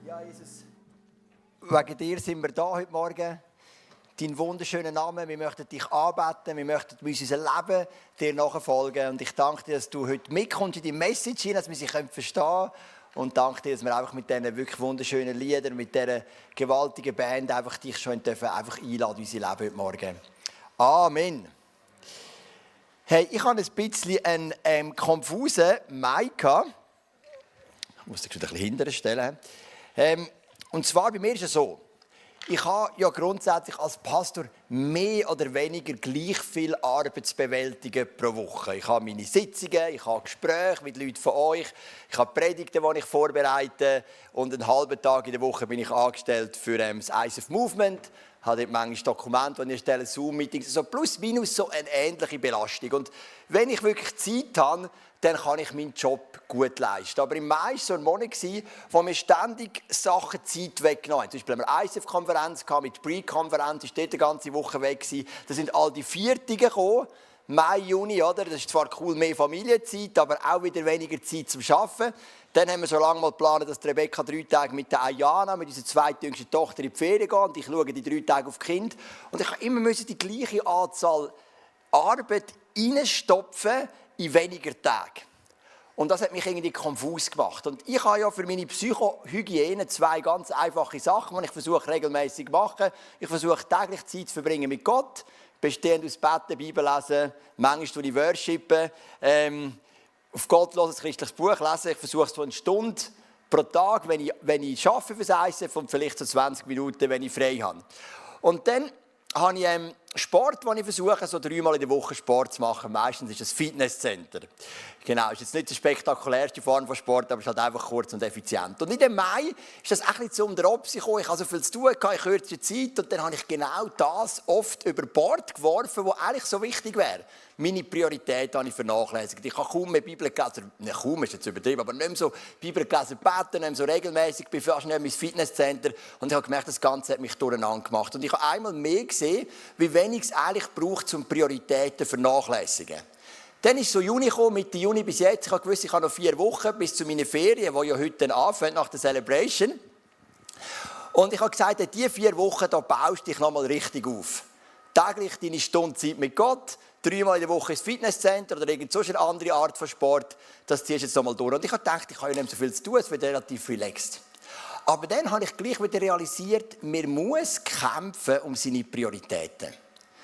Ja, Jesus, wegen dir sind wir da heute Morgen. Dein wunderschöner Name, wir möchten dich anbeten, wir möchten mit unserem Leben dir nachfolgen. Und ich danke dir, dass du heute mitkommst in die Message hinein, dass wir sie verstehen können. Und danke dir, dass wir einfach mit diesen wirklich wunderschönen Liedern, mit dieser gewaltigen Band einfach dich schon einfach einladen in unser Leben heute Morgen. Amen. Hey, ich habe ein bisschen einen konfusen Mai gehabt. Ich muss dich ein bisschen hinterher stellen. Und zwar bei mir ist es so, ich habe ja grundsätzlich als Pastor mehr oder weniger gleich viel Arbeit zu bewältigen pro Woche. Ich habe meine Sitzungen, ich habe Gespräche mit Leuten von euch, ich habe Predigten, die ich vorbereite und einen halben Tag in der Woche bin ich angestellt für das ICF Movement. Ich habe dort manchmal Dokumente, die ich erstelle, Zoom-Meetings, so plus minus so eine ähnliche Belastung. Und wenn ich wirklich Zeit habe, dann kann ich meinen Job gut leisten. Aber im Mai war so ein Monat, wo wir ständig Sachen Zeit weggenommen haben. Zum Beispiel haben wir eine ICF-Konferenz mit Pre-Konferenz, ist dort die ganze Woche weg. Da sind all die Viertigen gekommen, Mai, Juni, oder? Das ist zwar cool, mehr Familienzeit, aber auch wieder weniger Zeit zum Arbeiten. Dann haben wir so lange mal geplant, dass Rebecca 3 Tage mit der Ayana, mit unserer zweitjüngsten Tochter, in die Ferien geht. Und ich schaue die 3 Tage auf die Kinder. Und ich musste immer die gleiche Anzahl Arbeit reinstopfen in weniger Tage. Und das hat mich irgendwie konfus gemacht. Und ich habe ja für meine Psychohygiene 2 ganz einfache Sachen, die ich versuche regelmäßig zu machen. Ich versuche täglich Zeit zu verbringen mit Gott, bestehend aus Beten, Bibel lesen, manchmal durch Worshipen, auf Gott hören, ein christliches Buch lesen. Ich versuche es so 1 Stunde pro Tag, wenn ich arbeite fürs ICF und vielleicht so 20 Minuten, wenn ich frei habe. Und dann habe ich Sport, den ich versuche, so 3-mal in der Woche Sport zu machen. Meistens ist es ein Fitnesscenter. Genau, ist jetzt nicht die spektakulärste Form von Sport, aber es ist halt einfach kurz und effizient. Und in dem Mai ist das ein bisschen zum Dropsy gekommen. Ich hatte so viel zu tun in kürzer Zeit und dann habe ich genau das oft über Bord geworfen, was eigentlich so wichtig wäre. Meine Priorität habe ich vernachlässigt. Ich habe kaum mehr Bibel gelesen, nicht kaum ist jetzt übertrieben, aber nicht mehr so Bibel gelesen, beten, nicht mehr so regelmäßig, bin fast nicht mehr ins Fitnesscenter und ich habe gemerkt, das Ganze hat mich durcheinander gemacht. Und ich habe einmal mehr gesehen, wie wenig es eigentlich braucht, um Prioritäten zu vernachlässigen. Dann ist so Juni gekommen, Mitte Juni bis jetzt. Ich habe gewusst, ich habe noch 4 Wochen bis zu meinen Ferien, die ja heute anfangen, nach der Celebration. Und ich habe gesagt, diese 4 Wochen, da baust du dich nochmal richtig auf. Täglich deine Stunde Zeit mit Gott, 3-mal in der Woche ins Fitnesscenter oder irgend so eine andere Art von Sport. Das ziehst du jetzt nochmal durch. Und ich habe gedacht, ich habe ja nicht so viel zu tun, es wird relativ relaxed. Aber dann habe ich gleich wieder realisiert, man muss kämpfen um seine Prioritäten.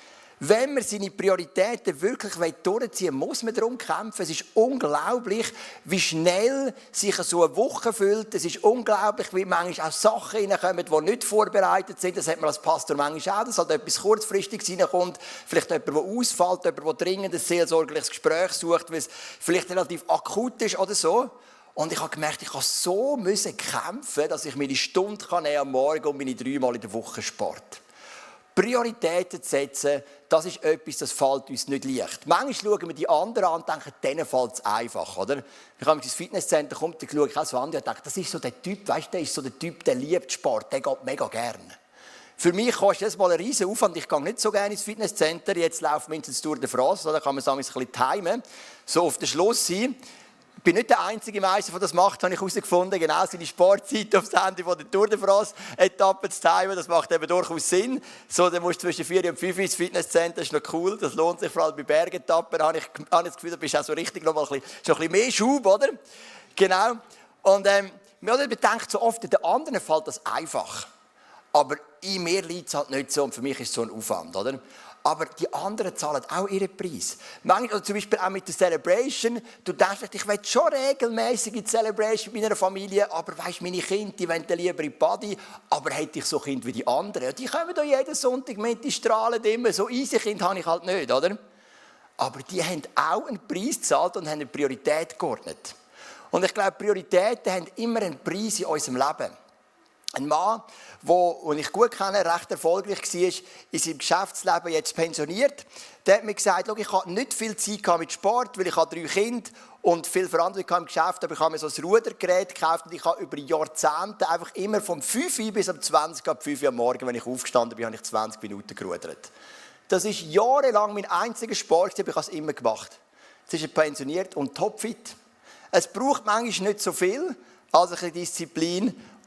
Wenn man seine Prioritäten wirklich durchziehen will, muss man darum kämpfen. Es ist unglaublich, wie schnell sich so eine Woche fühlt. Es ist unglaublich, wie manchmal auch Sachen reinkommen, die nicht vorbereitet sind. Das hat man als Pastor manchmal auch, dass halt etwas kurzfristiges reinkommt. Vielleicht jemand, der ausfällt, jemand, der dringend ein seelsorgerliches Gespräch sucht, weil es vielleicht relativ akut ist oder so. Und ich habe gemerkt, ich musste so kämpfen, dass ich meine Stunde am Morgen und meine 3-mal in der Woche Sport. Prioritäten zu setzen, das ist etwas, das fällt uns nicht leicht. Manchmal schauen wir die anderen an und denken, denen fällt es einfach, oder? Ich habe ins Fitnesscenter gekommen, dann schaue ich auch so an und denke, das ist so der Typ, weißt du, der ist so der Typ, der liebt Sport, der geht mega gerne. Für mich kostet das mal einen riesen Aufwand. Ich gehe nicht so gerne ins Fitnesscenter. Jetzt laufen wir ins Tour de France, da kann man sagen, ein bisschen timen, so auf den Schluss sein. Ich bin nicht der einzige Meister, der das macht, habe ich herausgefunden. Genau seine Sportzeit aufs Handy von der Tour de France-Etappe zu timen, das macht eben durchaus Sinn. So, dann musst du zwischen 4 und 5 ins Fitnesscenter, das ist noch cool, das lohnt sich, vor allem bei Bergetappen, habe ich das Gefühl, da bist du auch so richtig noch mal ein bisschen mehr Schub, oder? Genau. Und man bedenkt so oft, den anderen fällt das einfach. Aber in mir liegt es halt nicht so und für mich ist es so ein Aufwand, oder? Aber die anderen zahlen auch ihren Preis. Manchmal, zum Beispiel auch mit der Celebration. Du denkst, ich will schon regelmäßig in die Celebration mit meiner Familie, aber weisst, meine Kinder, die wollen lieber in die Party, aber hätte ich so Kinder wie die anderen. Die kommen da jeden Sonntag mit, die strahlen immer. So easy Kinder habe ich halt nicht, oder? Aber die haben auch einen Preis gezahlt und haben eine Priorität geordnet. Und ich glaube, Prioritäten haben immer einen Preis in unserem Leben. Ein Mann, den ich gut kenne, recht erfolgreich war, ist im Geschäftsleben jetzt pensioniert. Der hat mir gesagt, ich habe nicht viel Zeit mit Sport, weil ich habe 3 Kinder und viel Verantwortung im Geschäft, aber ich habe mir so ein Rudergerät gekauft und ich habe über Jahrzehnte einfach immer vom 5 Uhr bis um 20 Uhr, ab 5 Uhr am Morgen, wenn ich aufgestanden bin, habe ich 20 Minuten gerudert. Das ist jahrelang mein einziger Sport, ich habe es immer gemacht. Jetzt ist er pensioniert und topfit. Es braucht manchmal nicht so viel, also ein bisschen Disziplin.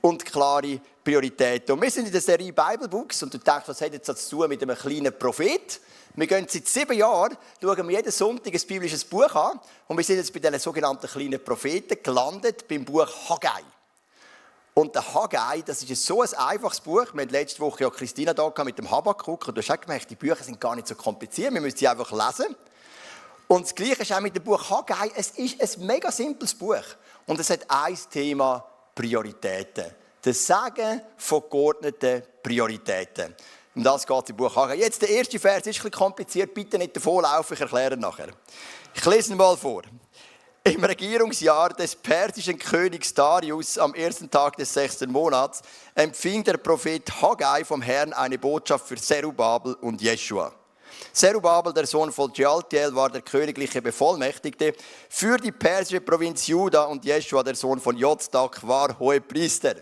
und klare Prioritäten. Und wir sind in der Serie Bible Books und du denkst, was hat jetzt das zu tun mit einem kleinen Prophet? Wir gehen seit 7 Jahren, schauen wir jeden Sonntag ein biblisches Buch an und wir sind jetzt bei diesen sogenannten kleinen Propheten gelandet beim Buch Haggai. Und der Haggai, das ist so ein einfaches Buch. Wir hatten letzte Woche ja Christina da mit dem Habakkuk und du hast auch gemerkt, die Bücher sind gar nicht so kompliziert, wir müssen sie einfach lesen. Und das Gleiche ist auch mit dem Buch Haggai. Es ist ein mega simples Buch und es hat ein Thema: Prioritäten. Das Sagen von geordneten Prioritäten. Um das geht es im Buch Haggai. Jetzt der erste Vers ist ein bisschen kompliziert, bitte nicht davonlaufen, ich erkläre nachher. Ich lese ihn mal vor. Im Regierungsjahr des persischen Königs Darius am 1. Tag des 6. Monats empfing der Prophet Haggai vom Herrn eine Botschaft für Zerubabel und Jeschua. Zerubabel, der Sohn von Shealtiel, war der königliche Bevollmächtigte für die persische Provinz Juda und Jeschua, der Sohn von Jotzdak, war Hohepriester.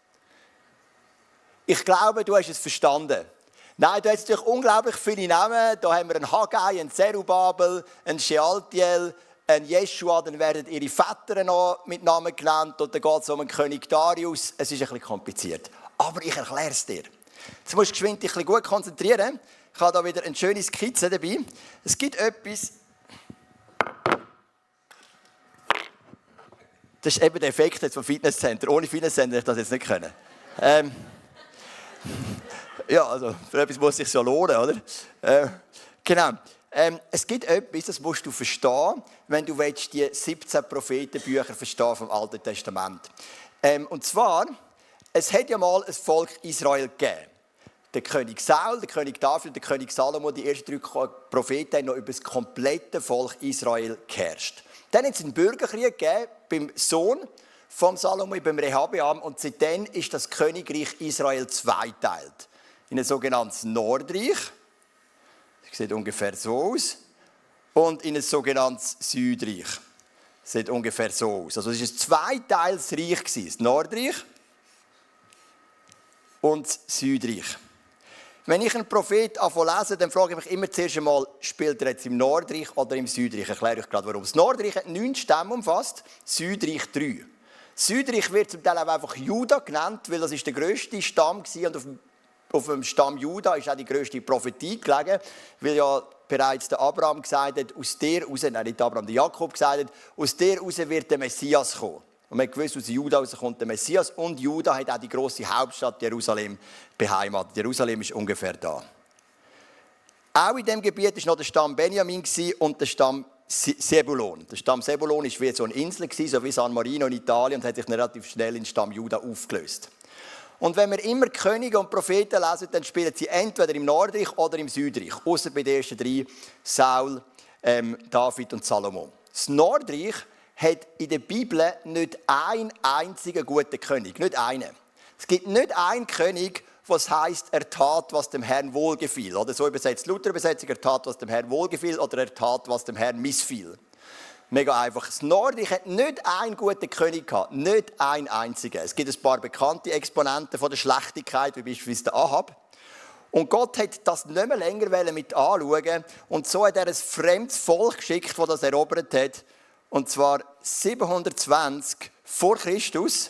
Ich glaube, du hast es verstanden. Nein, du hast natürlich unglaublich viele Namen. Da haben wir einen Haggai, einen Zerubabel, einen Shealtiel, ein Jeschua, dann werden ihre Väter noch mit Namen genannt und dann geht es um den König Darius. Es ist ein bisschen kompliziert, aber ich erkläre es dir. Jetzt musst du dich ein bisschen gut konzentrieren. Ich habe hier wieder eine schöne Skizze dabei. Es gibt etwas, das ist eben der Effekt jetzt vom Fitnesscenter. Ohne Fitnesscenter hätte ich das jetzt nicht können. Ja, also für etwas muss es sich ja lohnen, oder? Genau. Es gibt etwas, das musst du verstehen, wenn du die 17 Prophetenbücher verstehen vom Alten Testament. Und zwar, es hat ja mal ein Volk Israel gegeben. Der König Saul, der König David, der König Salomo, die ersten 3 Propheten haben noch über das komplette Volk Israel geherrscht. Dann hat es einen Bürgerkrieg gegeben beim Sohn von Salomo, beim Rehabeam, und seitdem ist das Königreich Israel zweiteilt. In ein sogenanntes Nordreich. Sieht ungefähr so aus. Und in ein sogenanntes Südreich. Sieht ungefähr so aus. Also es war ein zweiteils Reich, das Nordreich und das Südreich. Wenn ich einen Prophet lese, dann frage ich mich immer zuerst einmal, spielt er jetzt im Nordreich oder im Südreich? Ich erkläre euch gerade warum. Das Nordreich hat 9 Stämme umfasst, Südreich 3. Südreich wird zum Teil auch einfach Juda genannt, weil das ist der grösste Stamm war und auf dem Stamm Juda ist auch die grösste Prophetie gelegen, weil ja bereits der Abraham gesagt hat, aus der heraus, nein, nicht Abraham, der Jakob gesagt hat, aus der heraus wird der Messias kommen. Und man hat gewusst, aus Juda heraus kommt der Messias und Juda hat auch die grosse Hauptstadt Jerusalem beheimatet. Jerusalem ist ungefähr da. Auch in diesem Gebiet war noch der Stamm Benjamin und der Stamm Sebulon. Der Stamm Sebulon war wie so eine Insel, so wie San Marino in Italien, und hat sich relativ schnell in den Stamm Juda aufgelöst. Und wenn wir immer Könige und Propheten lesen, dann spielen sie entweder im Nordreich oder im Südreich. Außer bei den ersten 3, Saul, David und Salomo. Das Nordreich hat in der Bibel nicht einen einzigen guten König. Nicht einen. Es gibt nicht einen König, was heisst, er tat, was dem Herrn wohlgefiel. Oder so übersetzt Luther-Übersetzung, er tat, was dem Herrn wohlgefiel, oder er tat, was dem Herrn missfiel. Mega einfach. Das Nordreich hat nicht einen guten König gehabt, nicht einen einzigen. Es gibt ein paar bekannte Exponenten von der Schlechtigkeit, wie beispielsweise der Ahab. Und Gott hat das nicht mehr länger mit anschauen. Und so hat er ein fremdes Volk geschickt, das das erobert hat. Und zwar 720 vor Christus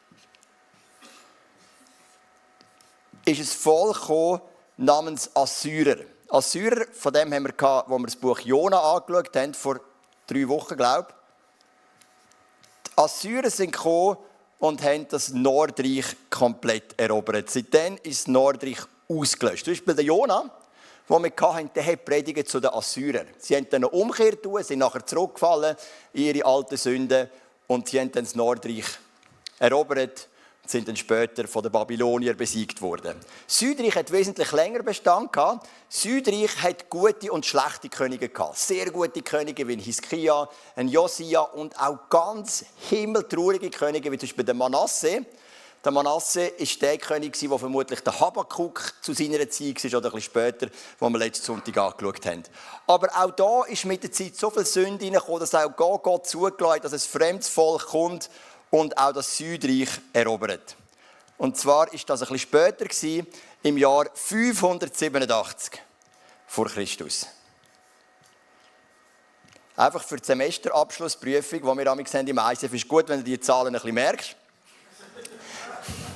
ist ein Volk gekommen namens Assyrer. Assyrer, von dem haben wir gehabt, wo wir das Buch Jona angeschaut haben, vor 3 Wochen, glaube ich. Die Assyrer sind gekommen und haben das Nordreich komplett erobert. Seitdem ist das Nordreich ausgelöscht. Zum Beispiel der Jona, den wir hatten, der hat predigt zu den Assyrern. Sie haben dann eine Umkehr getan, sind nachher zurückgefallen in ihre alten Sünden und sie haben dann das Nordreich erobert und sind dann später von den Babyloniern besiegt worden. Südreich hat wesentlich länger Bestand gehabt. Südreich hat gute und schlechte Könige gehabt. Sehr gute Könige wie Hiskia, Josia und auch ganz himmeltraurige Könige wie zum Beispiel der Manasse. Der Manasse war der König, der vermutlich der Habakkuk zu seiner Zeit war, oder ein bisschen später, wo wir letzten Sonntag angeschaut haben. Aber auch da ist mit der Zeit so viel Sünde hineingekommen, dass auch Gott zugelassen hat, dass ein fremdes Volk kommt und auch das Südreich erobert. Und zwar war das ein bisschen später, im Jahr 587 vor Christus. Einfach für die Semesterabschlussprüfung, die wir im ICF haben, ist gut, wenn du die Zahlen ein bisschen merkst.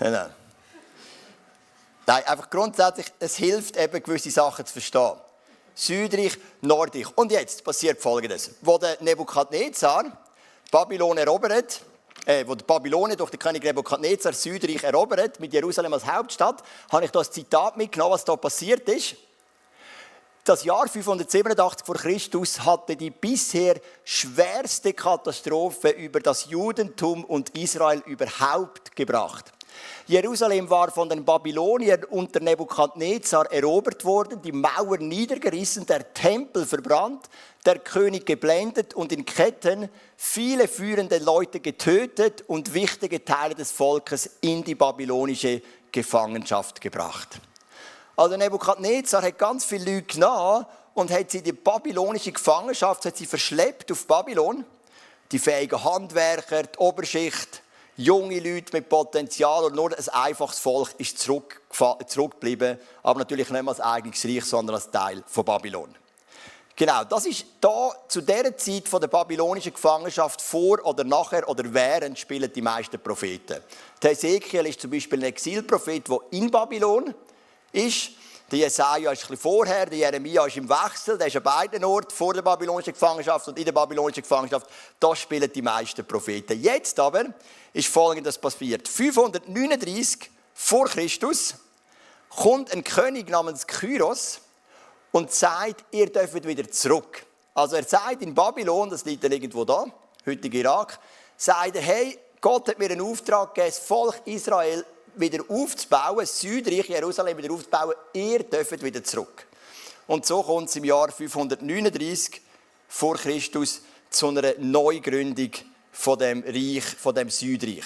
Genau. Nein, einfach grundsätzlich, es hilft eben, gewisse Sachen zu verstehen. Südreich, Nordreich. Und jetzt passiert Folgendes. Wo der Nebukadnezar Babylon erobert, wo die Babylonier durch den König Nebukadnezar Südreich erobert, mit Jerusalem als Hauptstadt, habe ich da ein Zitat mitgenommen, was da passiert ist. Das Jahr 587 vor Christus hatte die bisher schwerste Katastrophe über das Judentum und Israel überhaupt gebracht. Jerusalem war von den Babyloniern unter Nebukadnezar erobert worden, die Mauern niedergerissen, der Tempel verbrannt, der König geblendet und in Ketten, viele führende Leute getötet und wichtige Teile des Volkes in die babylonische Gefangenschaft gebracht. Also Nebukadnezar hat ganz viele Leute genommen und hat sie in die babylonische Gefangenschaft hat sie verschleppt auf Babylon. Die fähigen Handwerker, die Oberschicht, junge Leute mit Potenzial und nur ein einfaches Volk ist zurückgeblieben, aber natürlich nicht mehr als eigenes Reich, sondern als Teil von Babylon. Genau, das ist da zu dieser Zeit von der babylonischen Gefangenschaft vor oder nachher oder während spielen die meisten Propheten. Der Hesekiel ist zum Beispiel ein Exilprophet, der in Babylon ist. Der Jesaja ist ein bisschen vorher, der Jeremia ist im Wechsel, der ist an beiden Orten, vor der babylonischen Gefangenschaft und in der babylonischen Gefangenschaft. Da spielen die meisten Propheten. Jetzt aber ist Folgendes passiert. 539 vor Christus kommt ein König namens Kyros und sagt, ihr dürft wieder zurück. Also er sagt in Babylon, das liegt dann irgendwo da, heutige Irak, sagt er, hey, Gott hat mir einen Auftrag gegeben, das Volk Israel wieder aufzubauen, das Südreich Jerusalem wieder aufzubauen, ihr dürft wieder zurück. Und so kommt es im Jahr 539 vor Christus zu einer Neugründung von dem Reich, von dem Südreich.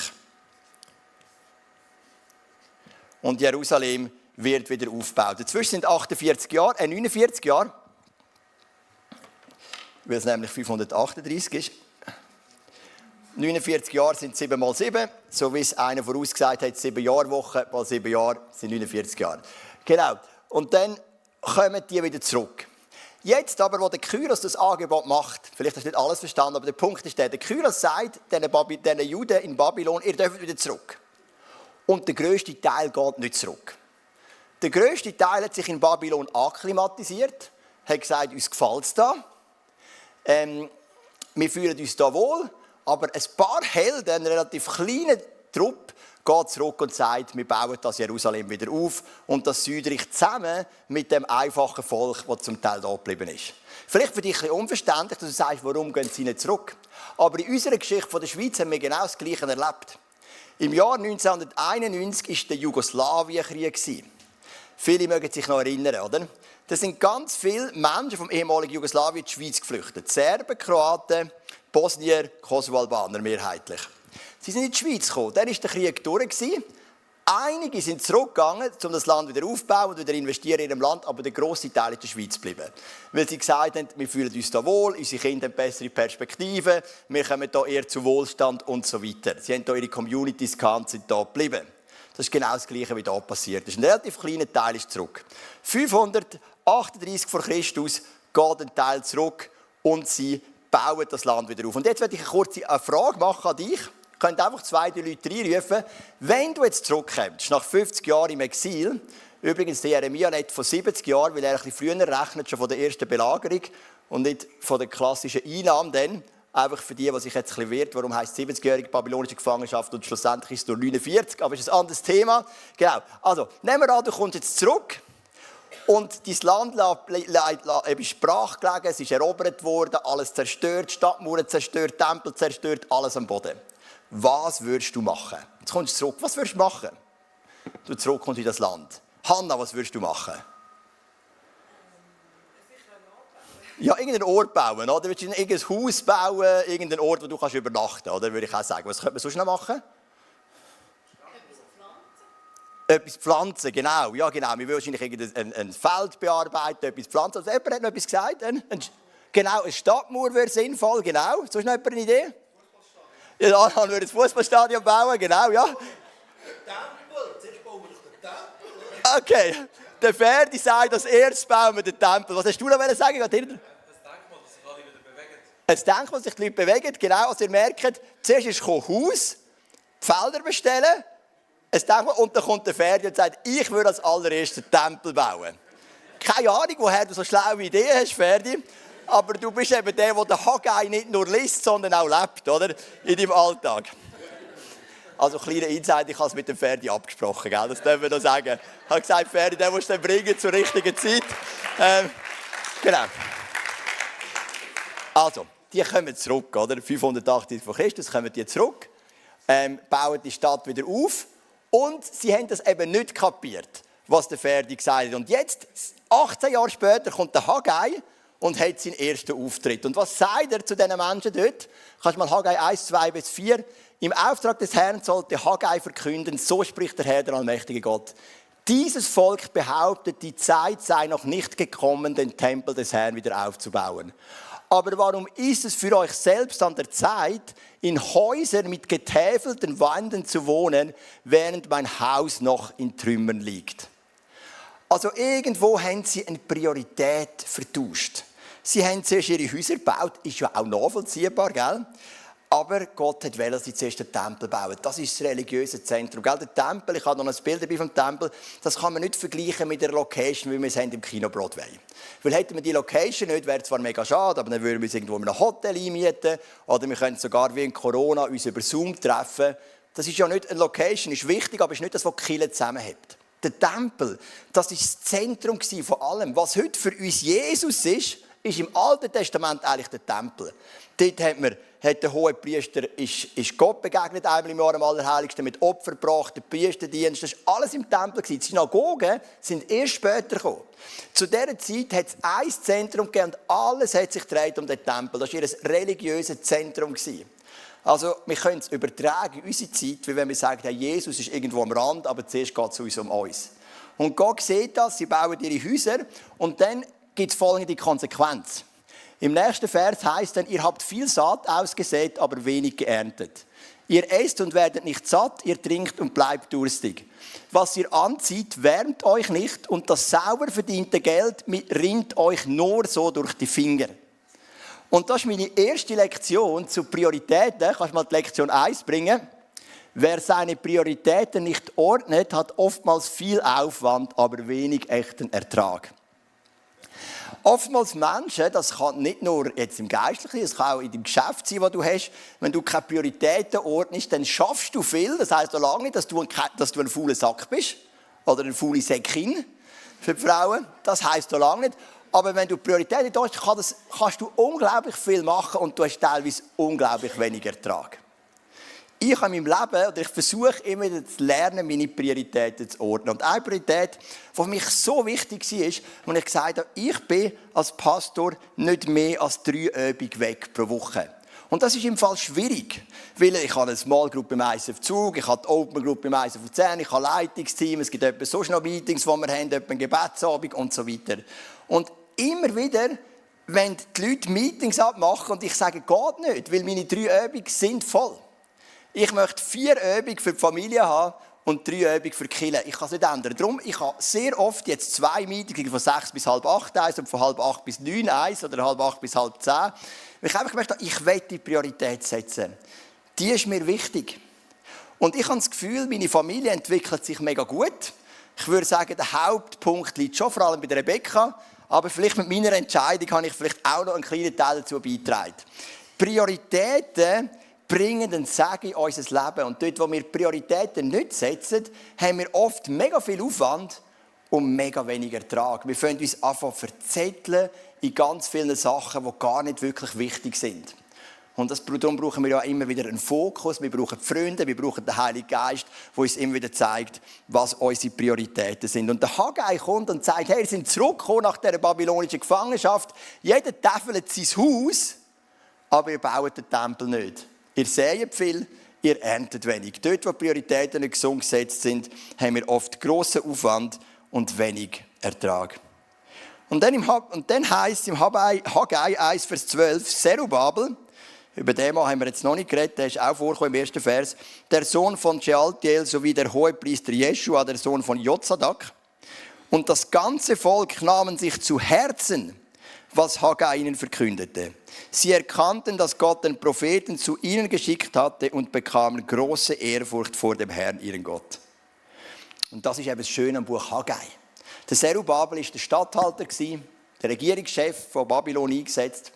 Und Jerusalem wird wieder aufgebaut. Dazwischen sind 49 Jahre, weil es nämlich 538 ist. 49 Jahre sind 7 mal 7, so wie es einer vorausgesagt hat, 7 Jahrwochen mal 7 Jahre sind 49 Jahre. Genau. Und dann kommen die wieder zurück. Jetzt aber, wo der Kyros das Angebot macht, vielleicht hast du nicht alles verstanden, aber der Punkt ist der Kyros sagt diesen Juden in Babylon, ihr dürft wieder zurück. Und der grösste Teil geht nicht zurück. Der grösste Teil hat sich in Babylon akklimatisiert, hat gesagt, uns gefällt es da. Wir fühlen uns da wohl. Aber ein paar Helden, ein relativ kleiner Trupp, geht zurück und sagt, wir bauen das Jerusalem wieder auf und das Südreich zusammen mit dem einfachen Volk, das zum Teil da geblieben ist. Vielleicht für dich ein bisschen unverständlich, dass du sagst, warum gehen sie nicht zurück? Aber in unserer Geschichte von der Schweiz haben wir genau das Gleiche erlebt. Im Jahr 1991 war der Jugoslawienkrieg. Viele mögen sich noch erinnern, oder? Da sind ganz viele Menschen vom ehemaligen Jugoslawien in die Schweiz geflüchtet. Serben, Kroaten, Bosnier, Kosovo-Albaner mehrheitlich. Sie sind in die Schweiz gekommen. Dann war der Krieg durch. Einige sind zurückgegangen, um das Land wieder aufzubauen und wieder investieren in ihrem Land, aber der grosse Teil ist in der Schweiz geblieben. Weil sie gesagt haben, wir fühlen uns da wohl, unsere Kinder haben bessere Perspektiven, wir kommen hier eher zu Wohlstand und so weiter. Sie haben hier ihre Communities gehabt und sind hier geblieben. Das ist genau das Gleiche, wie hier passiert ist. Ein relativ kleiner Teil ist zurück. 538 vor Christus geht ein Teil zurück und sie bauen das Land wieder auf. Und jetzt werde ich eine kurze Frage machen an dich. Ihr könnt einfach 2, 3 Leute reinrufen. Wenn du jetzt zurückkommst, nach 50 Jahren im Exil, übrigens der Jeremia nicht von 70 Jahren, weil er ein bisschen früher rechnet, schon von der ersten Belagerung und nicht von der klassischen Einnahme dann, einfach für die sich jetzt ein bisschen wehrt, warum heisst 70-jährige babylonische Gefangenschaft und schlussendlich ist es nur 49, aber es ist ein anderes Thema. Genau, also nehmen wir an, du kommst jetzt zurück und dein Land ist brach gelegen, es ist erobert worden, alles zerstört, Stadtmauern zerstört, Tempel zerstört, alles am Boden. Was würdest du machen? Jetzt kommst du zurück, was würdest du machen? Du zurückkommst in das Land. Hanna, was würdest du machen? Ja, irgendeinen Ort bauen, oder? Willst du irgendein Haus bauen, irgendeinen Ort, wo du übernachten kannst, oder? Würde ich auch sagen. Was könnte man sonst noch machen? Etwas pflanzen, genau. Ja, genau. Wir wollen wahrscheinlich ein Feld bearbeiten, etwas pflanzen. Also, jemand hat noch etwas gesagt. Genau, eine Stadtmauer wäre sinnvoll, genau. Sonst noch jemand eine Idee? Ja, dann würde ein Fußballstadion bauen, genau, ja. Tempel, zuerst bauen wir den Tempel. Okay, der Ferdi sagt, als erstes bauen wir den Tempel. Was hast du noch sagen? Ein Denkmal, dass sich alle wieder bewegen. Ein Denkmal, dass sich die Leute bewegen, genau. Also ihr merkt, zuerst ist ein Haus, die Felder bestellen, Und dann kommt der Ferdi und sagt, ich würde als allererstes einen Tempel bauen. Keine Ahnung, woher du so schlaue Ideen hast, Ferdi. Aber du bist eben der den Haggai nicht nur liest, sondern auch lebt, oder? In deinem Alltag. Also, kleiner Insight, ich habe es mit dem Ferdi abgesprochen, gell? Das dürfen wir noch sagen. Ich habe gesagt, Ferdi, den musst du dann bringen zur richtigen Zeit. Genau. Also, die kommen zurück, oder? 580 vor Christus kommen die zurück, bauen die Stadt wieder auf und sie haben das eben nicht kapiert, was der Ferdi gesagt hat. Und jetzt, 18 Jahre später, kommt der Haggai und hat seinen ersten Auftritt. Und was sagt er zu diesen Menschen dort? Kannst du mal Haggai 1, 2 bis 4. Im Auftrag des Herrn sollte Haggai verkünden, so spricht der Herr, der allmächtige Gott. Dieses Volk behauptet, die Zeit sei noch nicht gekommen, den Tempel des Herrn wieder aufzubauen. Aber warum ist es für euch selbst an der Zeit, in Häusern mit getäfelten Wänden zu wohnen, während mein Haus noch in Trümmern liegt? Also irgendwo haben sie eine Priorität vertauscht. Sie haben zuerst ihre Häuser gebaut, ist ja auch nachvollziehbar, gell? Aber Gott wollte, dass sie zuerst den Tempel bauen. Das ist das religiöse Zentrum. Gell? Der Tempel, ich habe noch ein Bild dabei vom Tempel, das kann man nicht vergleichen mit der Location, wie wir es haben im Kino Broadway. Weil hätten wir die Location nicht, wäre es zwar mega schade, aber dann würden wir uns irgendwo in einem Hotel einmieten oder wir können sogar wie in Corona uns über Zoom treffen. Das ist ja nicht eine Location, ist wichtig, aber ist nicht das, was die Kirche zusammenhält. Der Tempel, das war das Zentrum von allem. Was heute für uns Jesus ist im Alten Testament eigentlich der Tempel. Dort hat der Hohepriester ist Gott begegnet, einmal im Jahr am Allerheiligsten, mit Opfer gebracht, der Priesterdienst, das war alles im Tempel. Die Synagogen sind erst später gekommen. Zu dieser Zeit hat es ein Zentrum gegeben und alles hat sich gedreht um den Tempel. Das war ihr religiöses Zentrum. Also wir können es übertragen in unsere Zeit, wie wenn wir sagen, hey, Jesus ist irgendwo am Rand, aber zuerst geht es uns um uns. Und Gott sieht das, sie bauen ihre Häuser und dann gibt es folgende Konsequenz. Im nächsten Vers heißt dann, ihr habt viel Saat ausgesät, aber wenig geerntet. Ihr esst und werdet nicht satt, ihr trinkt und bleibt durstig. Was ihr anzieht, wärmt euch nicht und das sauber verdiente Geld rinnt euch nur so durch die Finger. Und das ist meine erste Lektion zu Prioritäten. Kannst du mal die Lektion 1 bringen? Wer seine Prioritäten nicht ordnet, hat oftmals viel Aufwand, aber wenig echten Ertrag. Oftmals Menschen, das kann nicht nur jetzt im Geistlichen, das kann auch in dem Geschäft sein, das du hast. Wenn du keine Prioritäten ordnest, dann schaffst du viel. Das heisst so lange nicht, dass du ein fauler Sack bist oder eine faule Säckin für die Frauen. Das heisst so lange nicht. Aber wenn du Prioritäten hast, kannst du unglaublich viel machen und du hast teilweise unglaublich wenig Ertrag. Ich habe in meinem Leben, oder ich versuche immer wieder zu lernen, meine Prioritäten zu ordnen. Und eine Priorität, die für mich so wichtig war, als ich gesagt habe, ich bin als Pastor nicht mehr als 3 Übungen weg pro Woche. Und das ist im Fall schwierig, weil ich habe eine Small Group im ISF Zug, ich habe die Open Group im ISF Luzern, ich habe Leitungsteam, es gibt etwa sonst noch Meetings, die wir haben, etwa einen Gebetsabend und so weiter. Und immer wieder, wenn die Leute Meetings abmachen und ich sage, geht nicht, weil meine 3 Übungen sind voll. Ich möchte 4 Übungen für die Familie haben und 3 Übungen für die Kirche. Ich kann es nicht ändern. Darum, ich habe sehr oft jetzt 2 Meetings, von 6 bis halb 8 eins und von halb 8 bis 9 eins oder halb 8 bis halb 10. Weil ich einfach möchte, ich will die Priorität setzen. Die ist mir wichtig. Und ich habe das Gefühl, meine Familie entwickelt sich mega gut. Ich würde sagen, der Hauptpunkt liegt schon vor allem bei der Rebecca. Aber vielleicht mit meiner Entscheidung habe ich vielleicht auch noch einen kleinen Teil dazu beigetragen. Prioritäten bringen den Segen in unser Leben. Und dort, wo wir Prioritäten nicht setzen, haben wir oft mega viel Aufwand und mega wenig Ertrag. Wir fangen uns an zu verzetteln in ganz vielen Sachen, die gar nicht wirklich wichtig sind. Und darum brauchen wir ja immer wieder einen Fokus, wir brauchen Freunde, wir brauchen den Heiligen Geist, der uns immer wieder zeigt, was unsere Prioritäten sind. Und der Haggai kommt und sagt, hey, wir sind zurückgekommen nach dieser babylonischen Gefangenschaft. Jeder täfelt sein Haus, aber ihr baut den Tempel nicht. Ihr seht viel, ihr erntet wenig. Dort, wo Prioritäten nicht gesund gesetzt sind, haben wir oft grossen Aufwand und wenig Ertrag. Und dann heisst es im Haggai 1, Vers 12, Zerubabel, über den haben wir jetzt noch nicht geredet, der ist auch vorgekommen im ersten Vers, der Sohn von Shealtiel sowie der Hohepriester Jeschua, der Sohn von Jozadak. Und das ganze Volk nahmen sich zu Herzen, was Haggai ihnen verkündete. Sie erkannten, dass Gott den Propheten zu ihnen geschickt hatte und bekamen große Ehrfurcht vor dem Herrn, ihren Gott. Und das ist eben das Schöne am Buch Haggai. Der Zerubabel war der Statthalter, der Regierungschef von Babylon eingesetzt.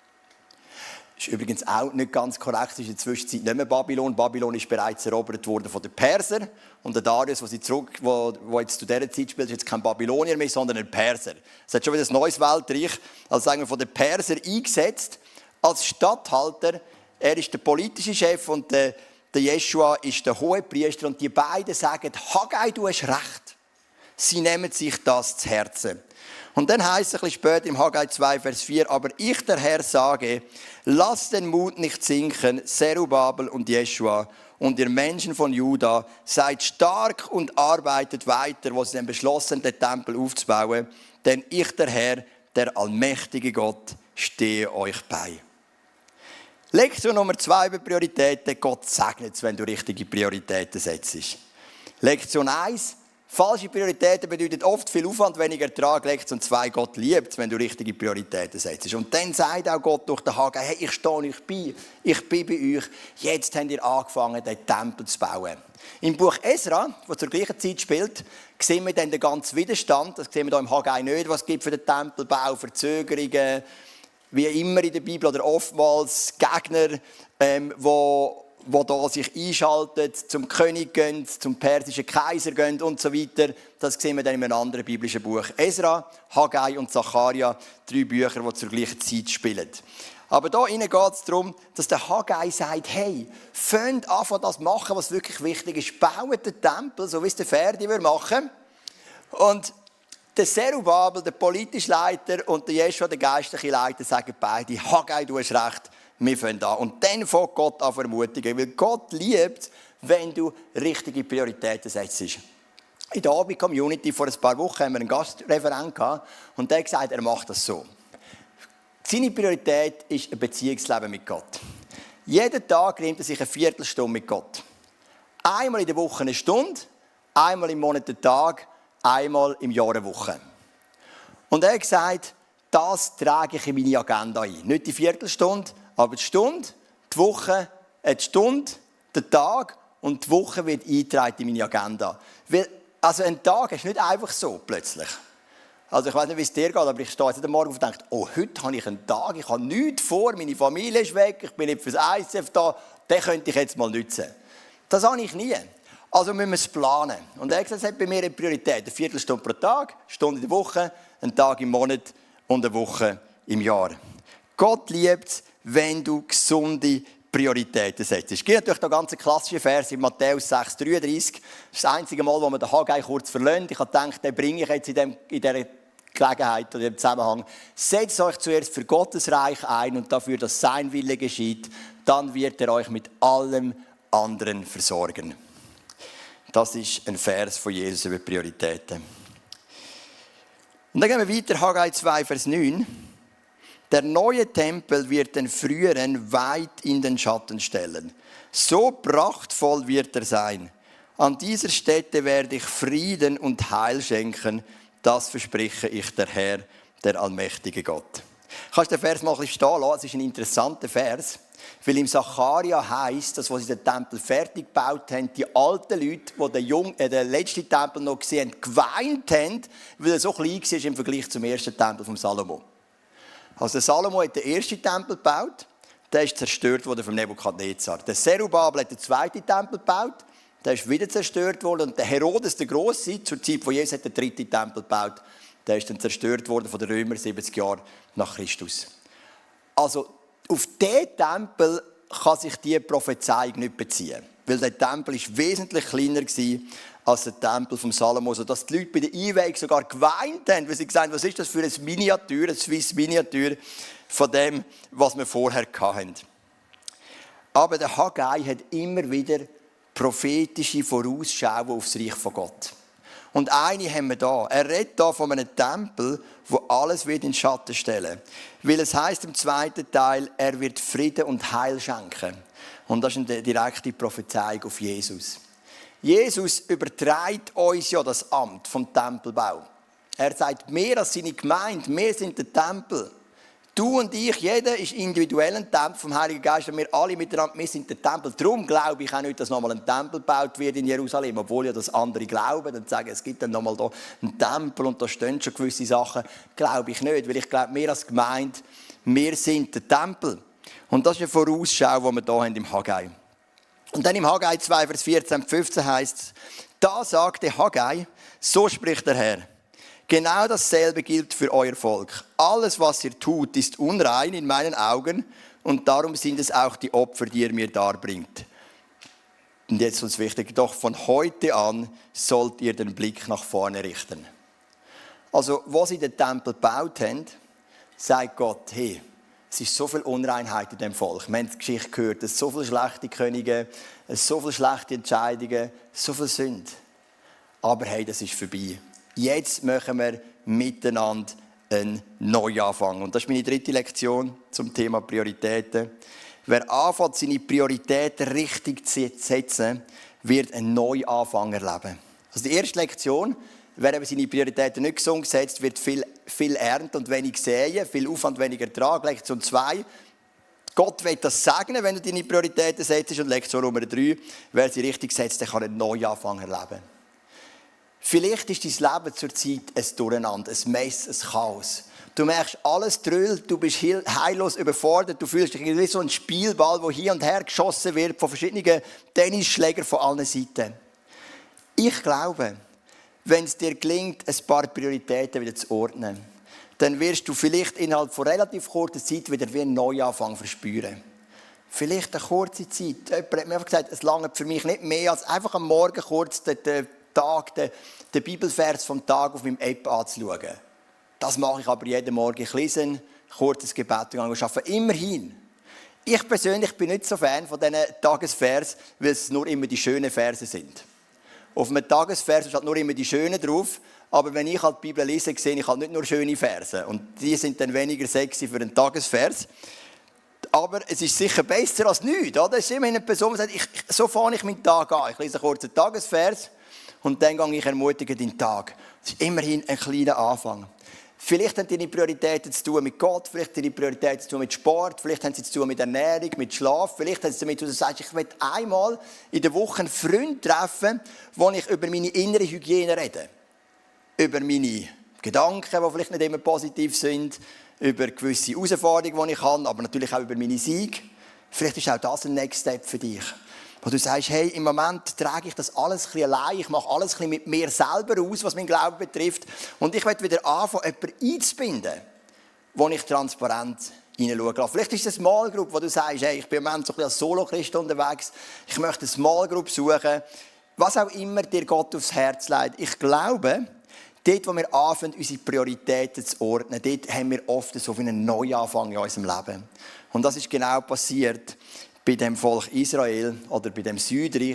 Das ist übrigens auch nicht ganz korrekt, es ist in der Zwischenzeit nicht mehr Babylon. Babylon ist bereits erobert worden von den Persern. Und der Darius, der jetzt zu dieser Zeit spielt, ist jetzt kein Babylonier mehr, sondern ein Perser. Es hat schon wieder ein neues Weltreich, also sagen wir von den Persern eingesetzt, als Statthalter. Er ist der politische Chef und der Jeschua ist der Hohepriester. Und die beiden sagen, Haggai, du hast recht. Sie nehmen sich das zu Herzen. Und dann heisst es ein bisschen später im Haggai 2, Vers 4, aber ich, der Herr, sage, lasst den Mut nicht sinken, Zerubabel und Jeschua und ihr Menschen von Juda, seid stark und arbeitet weiter, wo sie dann beschlossen, den Tempel aufzubauen, denn ich, der Herr, der allmächtige Gott, stehe euch bei. Lektion Nummer 2 über Prioritäten, Gott segnet es, wenn du richtige Prioritäten setzt. Lektion 1, falsche Prioritäten bedeuten oft viel Aufwand, weniger Ertrag. Lektion 2, Gott liebt es, wenn du richtige Prioritäten setzt. Und dann sagt auch Gott durch den Haggai, hey, ich stehe euch bei, ich bin bei euch. Jetzt habt ihr angefangen, den Tempel zu bauen. Im Buch Esra, das zur gleichen Zeit spielt, sehen wir dann den ganzen Widerstand. Das sehen wir hier im Haggai nicht, was es gibt für den Tempelbau, Verzögerungen, wie immer in der Bibel oder oftmals Gegner, die da sich einschalten, zum König gehen, zum persischen Kaiser gehen und so weiter. Das sehen wir dann in einem anderen biblischen Buch. Esra, Haggai und Zacharia, 3 Bücher, die zur gleichen Zeit spielen. Aber da geht es darum, dass der Haggai sagt, hey, fangt an, das machen, was wirklich wichtig ist. Baut den Tempel, so wie es der Ferdi machen würde. Und der Zerubabel, der politische Leiter, und der Jeschua, der geistliche Leiter, sagen beide, Haggai, du hast recht, wir fangen an. Und dann fängt Gott an ermutigen, weil Gott liebt, wenn du richtige Prioritäten setzt. In der Abend-Community vor ein paar Wochen haben wir einen Gastreferent gehabt und der hat gesagt, er macht das so. Seine Priorität ist ein Beziehungsleben mit Gott. Jeden Tag nimmt er sich eine Viertelstunde mit Gott. Einmal in der Woche eine Stunde, einmal im Monat einen Tag, einmal im Jahr eine Woche. Und er hat gesagt, das trage ich in meine Agenda ein. Nicht die Viertelstunde, aber die Stunde, die Woche, die Stunde, der Tag und die Woche wird eingetragen in meine Agenda. Weil, also ein Tag ist nicht einfach so plötzlich. Also ich weiß nicht, wie es dir geht, aber ich stehe jetzt am Morgen auf und denke, oh, heute habe ich einen Tag, ich habe nichts vor, meine Familie ist weg, ich bin nicht fürs ICF da, den könnte ich jetzt mal nutzen. Das habe ich nie. Also müssen wir es planen. Und er hat gesagt, es hat bei mir eine Priorität. Eine Viertelstunde pro Tag, eine Stunde in der Woche, einen Tag im Monat und eine Woche im Jahr. Gott liebt es, wenn du gesunde Prioritäten setzt. Es gibt natürlich da ganz klassische Vers in Matthäus 6,33. Das ist das einzige Mal, wo man den Haggai kurz verlässt. Ich habe gedacht, den bringe ich jetzt in dieser Gelegenheit oder im Zusammenhang. Setzt euch zuerst für Gottes Reich ein und dafür, dass sein Wille geschieht. Dann wird er euch mit allem anderen versorgen. Das ist ein Vers von Jesus über Prioritäten. Und dann gehen wir weiter, Haggai 2, Vers 9. Der neue Tempel wird den früheren weit in den Schatten stellen. So prachtvoll wird er sein. An dieser Stätte werde ich Frieden und Heil schenken. Das verspreche ich, der Herr, der allmächtige Gott. Kannst du den Vers mal ein bisschen stehen lassen? Es ist ein interessanter Vers. Weil im Zacharia heisst, dass, als sie den Tempel fertig gebaut haben, die alten Leute, die den letzten Tempel noch gesehen haben, geweint haben, weil er so klein war im Vergleich zum ersten Tempel von Salomo. Also der Salomo hat den ersten Tempel gebaut, der ist zerstört worden vom Nebukadnezar. Der Zerubabel hat den zweiten Tempel gebaut, der ist wieder zerstört worden. Und der Herodes der Grosse, zur Zeit von Jesus, hat den dritten Tempel gebaut. Der ist dann zerstört worden von den Römern 70 Jahre nach Christus. Also auf diesen Tempel kann sich diese Prophezeiung nicht beziehen. Weil der Tempel war wesentlich kleiner als der Tempel von Salomo. Sodass die Leute bei der Einweihung sogar geweint haben, weil sie gesagt haben, was ist das für ein Miniatur, ein Swiss Miniatur von dem, was wir vorher hatten. Aber der Haggai hat immer wieder prophetische Vorausschauen auf das Reich von Gott. Und eine haben wir da. Er redet hier von einem Tempel, wo alles wird in Schatten stellen. Weil es heisst im zweiten Teil, er wird Frieden und Heil schenken. Und das ist eine direkte Prophezeiung auf Jesus. Jesus überträgt uns ja das Amt vom Tempelbau. Er sagt, mehr als seine Gemeinde, wir sind der Tempel. Du und ich, jeder ist individuell ein Tempel vom Heiligen Geist und wir alle miteinander, wir sind der Tempel. Darum glaube ich auch nicht, dass nochmal ein Tempel gebaut wird in Jerusalem, obwohl ja das andere glauben und sagen, es gibt dann nochmal da einen Tempel und da stehen schon gewisse Sachen. Glaube ich nicht, weil ich glaube, wir als Gemeinde, wir sind der Tempel. Und das ist eine Vorausschau, die wir hier haben im Haggai. Und dann im Haggai 2, Vers 14 und 15 heißt es, da sagte Haggai, so spricht der Herr. Genau dasselbe gilt für euer Volk. Alles, was ihr tut, ist unrein in meinen Augen und darum sind es auch die Opfer, die ihr mir darbringt. Und jetzt uns wichtig, doch von heute an sollt ihr den Blick nach vorne richten. Also, wo sie den Tempel gebaut haben, sagt Gott, hey, es ist so viel Unreinheit in dem Volk. Wir haben die Geschichte gehört, es so viele schlechte Könige, so viele schlechte Entscheidungen, so viel Sünde. Aber hey, das ist vorbei. Jetzt machen wir miteinander einen Neuanfang. Und das ist meine dritte Lektion zum Thema Prioritäten. Wer anfängt, seine Prioritäten richtig zu setzen, wird einen Neuanfang erleben. Also die erste Lektion, wer eben seine Prioritäten nicht gesund setzt, wird viel ernten und wenig säen, viel Aufwand, weniger Ertrag. Lektion 2, Gott will das segnen, wenn du deine Prioritäten setzt. Und Lektion Nummer 3, wer sie richtig setzt, der kann einen Neuanfang erleben. Vielleicht ist dein Leben zurzeit ein Durcheinander, ein Mess, ein Chaos. Du merkst, alles drüllt, du bist heillos überfordert, du fühlst dich wie so ein Spielball, der hier und her geschossen wird von verschiedenen Tennisschlägern von allen Seiten. Ich glaube, wenn es dir gelingt, ein paar Prioritäten wieder zu ordnen, dann wirst du vielleicht innerhalb von relativ kurzer Zeit wieder wie einen Neuanfang verspüren. Vielleicht eine kurze Zeit. Jemand hat mir einfach gesagt, es langt für mich nicht mehr, als einfach am Morgen kurz den Bibelvers vom Tag auf meinem App anzuschauen. Das mache ich aber jeden Morgen. Ich lese ein kurzes Gebet und arbeite. Immerhin. Ich persönlich bin nicht so Fan von diesen Tagesvers, weil es nur immer die schönen Verse sind. Auf einem Tagesvers steht nur immer die schönen drauf, aber wenn ich halt die Bibel lese, sehe ich halt nicht nur schöne Verse. Und die sind dann weniger sexy für einen Tagesvers. Aber es ist sicher besser als nichts. Oder? Es ist immer eine Person, die sagt, so fange ich meinen Tag an. Ich lese kurz einen Tagesvers und dann gehe ich ermutigend in den Tag. Das ist immerhin ein kleiner Anfang. Vielleicht haben deine Prioritäten zu tun mit Gott, vielleicht haben deine Prioritäten zu tun mit Sport, vielleicht haben sie zu tun mit Ernährung, mit Schlaf, vielleicht haben sie damit, dass du sagst, ich will einmal in der Woche einen Freund treffen, wo ich über meine innere Hygiene rede. Über meine Gedanken, die vielleicht nicht immer positiv sind, über gewisse Herausforderungen, die ich habe, aber natürlich auch über meine Siege. Vielleicht ist auch das ein Next Step für dich. Wo du sagst, hey, im Moment trage ich das alles ein bisschen allein, ich mache alles ein bisschen mit mir selber aus, was mein Glauben betrifft. Und ich will wieder anfangen, jemanden einzubinden, wo ich transparent hineinschaue. Vielleicht ist es eine Small Group, wo du sagst, hey, ich bin im Moment so ein bisschen als Solo-Christ unterwegs, ich möchte eine Small Group suchen. Was auch immer dir Gott aufs Herz legt. Ich glaube, dort, wo wir anfangen, unsere Prioritäten zu ordnen, dort haben wir oft so einen Neuanfang in unserem Leben. Und das ist genau passiert bei dem Volk Israel oder bei dem Südreich,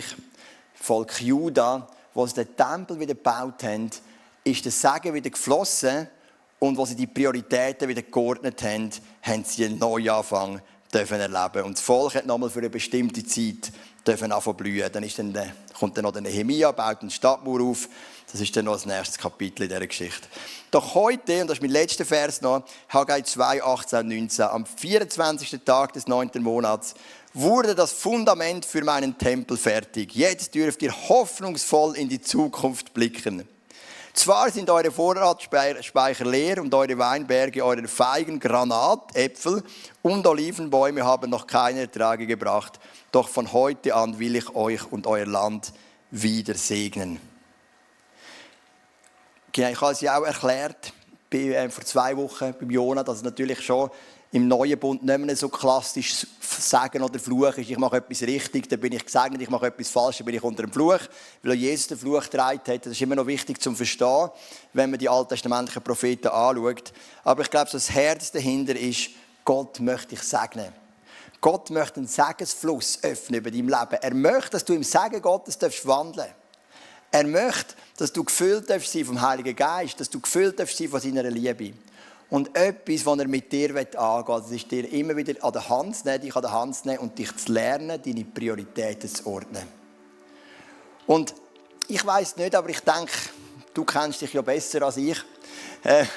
Volk Juda, wo sie den Tempel wieder gebaut haben, ist der Segen wieder geflossen und wo sie die Prioritäten wieder geordnet haben, haben sie einen Neuanfang dürfen erleben. Und das Volk hat nochmal für eine bestimmte Zeit dürfen anfangen blühen. Dann kommt dann noch der Nehemia, baut eine Stadtmauer auf. Das ist dann noch das nächste Kapitel in dieser Geschichte. Doch heute, und das ist mein letzter Vers noch, Haggai 2, 18 und 19, am 24. Tag des 9. Monats, wurde das Fundament für meinen Tempel fertig. Jetzt dürft ihr hoffnungsvoll in die Zukunft blicken. Zwar sind eure Vorratsspeicher leer und eure Weinberge, eure Feigen, Granatäpfel und Olivenbäume haben noch keine Erträge gebracht. Doch von heute an will ich euch und euer Land wieder segnen. Genau, ich habe es ja auch erklärt, vor 2 Wochen beim Jona, dass es natürlich schon im neuen Bund nicht mehr so klassisch Sagen oder Fluch ist. Ich mache etwas richtig, dann bin ich gesegnet, ich mache etwas falsch, dann bin ich unter dem Fluch. Weil Jesus den Fluch getragen hat. Das ist immer noch wichtig zum Verstehen, wenn man die alttestamentlichen Propheten anschaut. Aber ich glaube, so das Herz dahinter ist, Gott möchte dich segnen. Gott möchte einen Segensfluss öffnen über dein Leben. Er möchte, dass du im Segen Gottes wandeln darfst. Er möchte, dass du gefüllt sein vom Heiligen Geist, dass du gefüllt sein von seiner Liebe. Und etwas, was er mit dir angehen will, das ist dir immer wieder an der Hand zu nehmen, dich an der Hand zu nehmen und dich zu lernen, deine Prioritäten zu ordnen. Und ich weiss nicht, aber ich denke, du kennst dich ja besser als ich.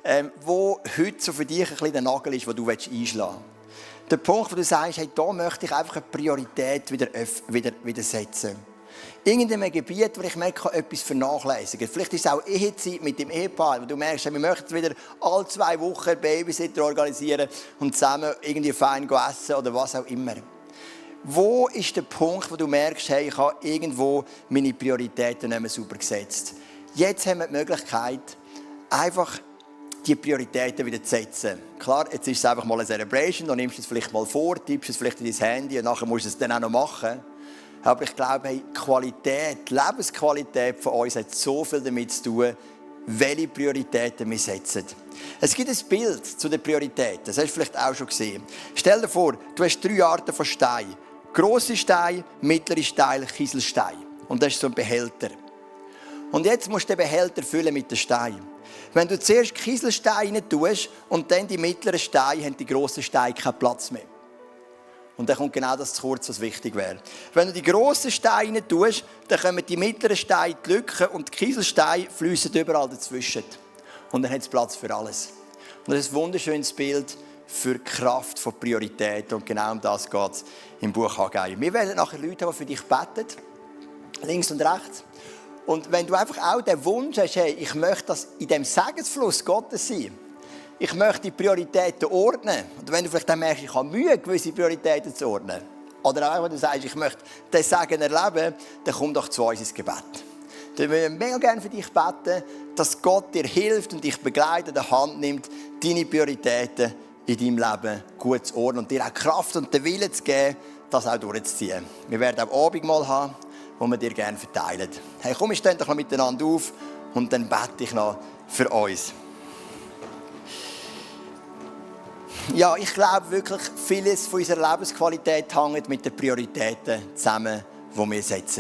wo heute so für dich ein bisschen der Nagel ist, den du einschlagen willst. Der Punkt, wo du sagst, hey, da möchte ich einfach eine Priorität wieder setzen. Irgendeinem Gebiet, wo ich merke, etwas vernachlässigen. Vielleicht ist es auch Ehezeit mit dem Ehepaar, wo du merkst, wir möchten wieder alle 2 Wochen Babysitter organisieren und zusammen irgendwie fein essen oder was auch immer. Wo ist der Punkt, wo du merkst, hey, ich habe irgendwo meine Prioritäten nicht mehr sauber gesetzt? Jetzt haben wir die Möglichkeit, einfach die Prioritäten wieder zu setzen. Klar, jetzt ist es einfach mal eine Celebration, dann nimmst du es vielleicht mal vor, tippst es vielleicht in dein Handy und nachher musst du es dann auch noch machen. Aber ich glaube, hey, Qualität, Lebensqualität von uns hat so viel damit zu tun, welche Prioritäten wir setzen. Es gibt ein Bild zu den Prioritäten, das hast du vielleicht auch schon gesehen. Stell dir vor, du hast 3 Arten von Steinen. Grosse Steine, mittlere Steine, Kieselsteine. Und das ist so ein Behälter. Und jetzt musst du den Behälter füllen mit den Steinen. Wenn du zuerst Kieselsteine tust und dann die mittleren Steine, haben die grossen Steine keinen Platz mehr. Und dann kommt genau das zu kurz, was wichtig wäre. Wenn du die grossen Steine tust, dann kommen die mittleren Steine in die Lücken und die Kieselsteine fließen überall dazwischen. Und dann hat es Platz für alles. Und das ist ein wunderschönes Bild für die Kraft von Prioritäten. Und genau um das geht es im Buch Haggai. Wir werden nachher Leute haben, die für dich beten, links und rechts. Und wenn du einfach auch den Wunsch hast, hey, ich möchte das in dem Segensfluss Gottes sein, ich möchte die Prioritäten ordnen. Und wenn du vielleicht dann merkst, ich habe Mühe, gewisse Prioritäten zu ordnen, oder auch wenn du sagst, ich möchte den Segen erleben, dann komm doch zu uns ins Gebet. Dann würden wir mega gerne für dich beten, dass Gott dir hilft und dich begleitet, an der Hand nimmt, deine Prioritäten in deinem Leben gut zu ordnen und dir auch Kraft und den Willen zu geben, das auch durchzuziehen. Wir werden auch Abendmahl haben, wo wir dir gerne verteilen. Hey, komm, wir stehen doch noch miteinander auf und dann bete ich noch für uns. Ja, ich glaube wirklich, vieles von unserer Lebensqualität hängt mit den Prioritäten zusammen, die wir setzen.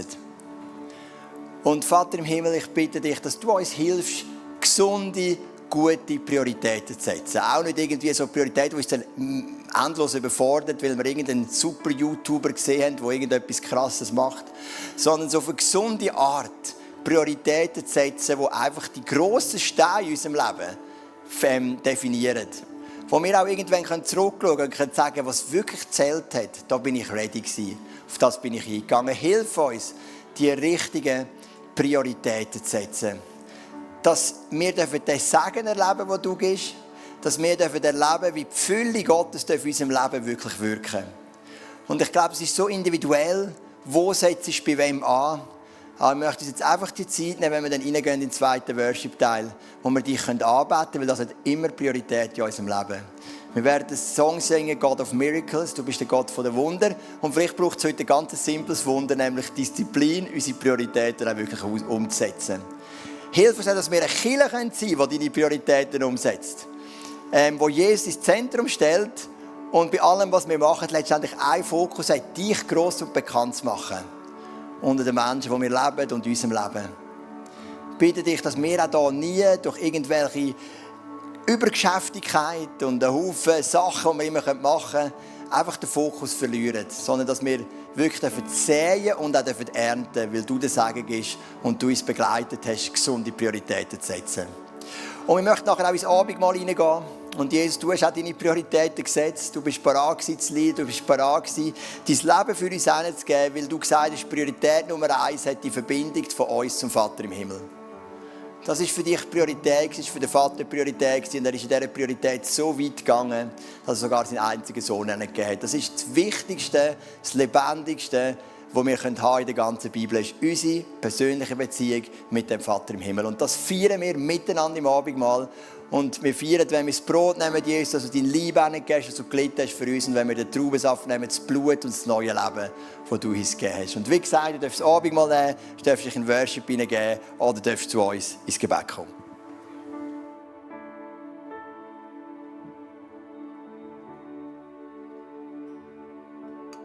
Und Vater im Himmel, ich bitte dich, dass du uns hilfst, gesunde, gute Prioritäten zu setzen. Auch nicht irgendwie so Prioritäten, die uns dann endlos überfordert, weil wir irgendeinen super YouTuber gesehen haben, der irgendetwas Krasses macht. Sondern so auf eine gesunde Art Prioritäten zu setzen, die einfach die grossen Steine in unserem Leben definieren. Wo wir auch irgendwann zurückschauen und können sagen, was wirklich gezählt hat, da bin ich ready gewesen. Auf das bin ich eingegangen. Hilf uns, die richtigen Prioritäten zu setzen. Dass wir den Segen erleben, den du gibst. Dass wir erleben, wie die Fülle Gottes in unserem Leben wirklich wirken. Und ich glaube, es ist so individuell, wo setzt du bei wem an. Aber ich möchte uns jetzt einfach die Zeit nehmen, wenn wir dann reingehen in den zweiten Worship-Teil, wo wir dich anbeten können, weil das hat immer Priorität in unserem Leben. Wir werden einen Song singen, God of Miracles, du bist der Gott der Wunder. Und vielleicht braucht es heute ein ganz simples Wunder, nämlich Disziplin, unsere Prioritäten auch wirklich umzusetzen. Hilf uns auch, dass wir eine Kirche sein können, die deine Prioritäten umsetzt. Wo Jesus ins Zentrum stellt und bei allem, was wir machen, letztendlich ein Fokus hat, dich gross und bekannt zu machen. Unter den Menschen, die wir leben und in unserem Leben. Ich bitte dich, dass wir auch hier nie durch irgendwelche Übergeschäftigkeit und einen Haufen Sachen, die wir immer machen können, einfach den Fokus verlieren. Sondern dass wir wirklich säen und auch ernten, weil du den Segen gibst und du uns begleitet hast, gesunde Prioritäten zu setzen. Und wir möchten nachher auch ins Abendmahl hineingehen. Und Jesus, du hast auch deine Prioritäten gesetzt. Du bist bereit gewesen zu leiden, du bist bereit gewesen, dein Leben für uns hinzugeben, weil du gesagt hast, Priorität Nummer 1 hat die Verbindung von uns zum Vater im Himmel. Das ist für dich Priorität, das ist für den Vater Priorität und er ist in dieser Priorität so weit gegangen, dass er sogar seinen einzigen Sohn gegeben hat. Das ist das Wichtigste, das Lebendigste, was wir haben in der ganzen Bibel, ist unsere persönliche Beziehung mit dem Vater im Himmel. Und das feiern wir miteinander im Abendmahl. Und wir feiern, wenn wir das Brot nehmen, Jesus, dass du dein Leib hingegeben hast, dass du gelitten hast für uns. Und wenn wir den Traubensaft nehmen, das Blut und das neue Leben, das du uns gegeben hast. Und wie gesagt, du darfst das Abendmahl nehmen, du darfst dich in Worship hineingeben oder du darfst zu uns ins Gebet kommen.